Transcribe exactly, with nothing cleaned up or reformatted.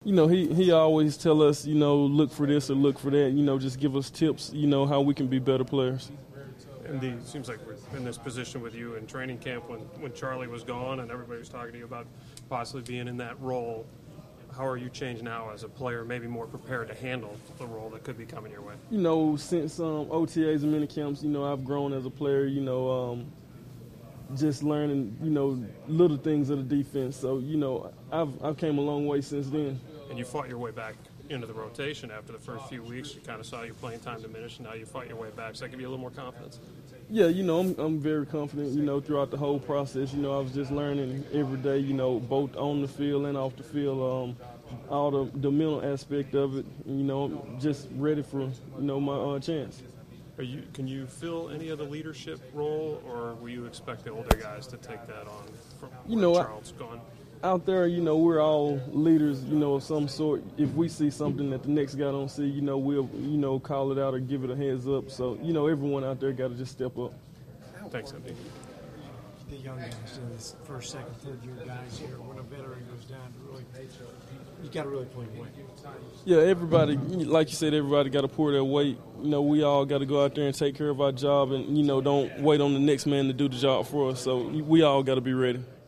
you know, he, he always tell us, you know, look for this or look for that, you know, just give us tips, you know, how we can be better players. Indeed, it seems like we're in this position with you in training camp when, when Charlie was gone and everybody was talking to you about possibly being in that role. How are you changed now as a player, maybe more prepared to handle the role that could be coming your way? You know, since um, O T As and minicamps, you know, I've grown as a player, you know, um, just learning, you know, little things of the defense. So, you know, I've, I've came a long way since then. And you fought your way back into the rotation after the first few weeks. You kind of saw your playing time diminish, and now you fought your way back. So that give you a little more confidence? Yeah, you know, I'm, I'm very confident, you know, throughout the whole process. You know, I was just learning every day, you know, both on the field and off the field, um, all the, the mental aspect of it. You know, I'm just ready for, you know, my uh, chance. Are you, can you fill any other leadership role, or will you expect the older guys to take that on from you know, Charles gone? Out there, you know, we're all leaders, you know, of some sort. If we see something that the next guy don't see, you know, we'll, you know, call it out or give it a heads up. So, you know, everyone out there got to just step up. Thanks, M D. The young guys, the first, second, third year guys here, when a veteran goes down, to really, you got to really play weight. Yeah, everybody, like you said, everybody got to pour their weight. You know, we all got to go out there and take care of our job and, you know, don't wait on the next man to do the job for us. So we all got to be ready.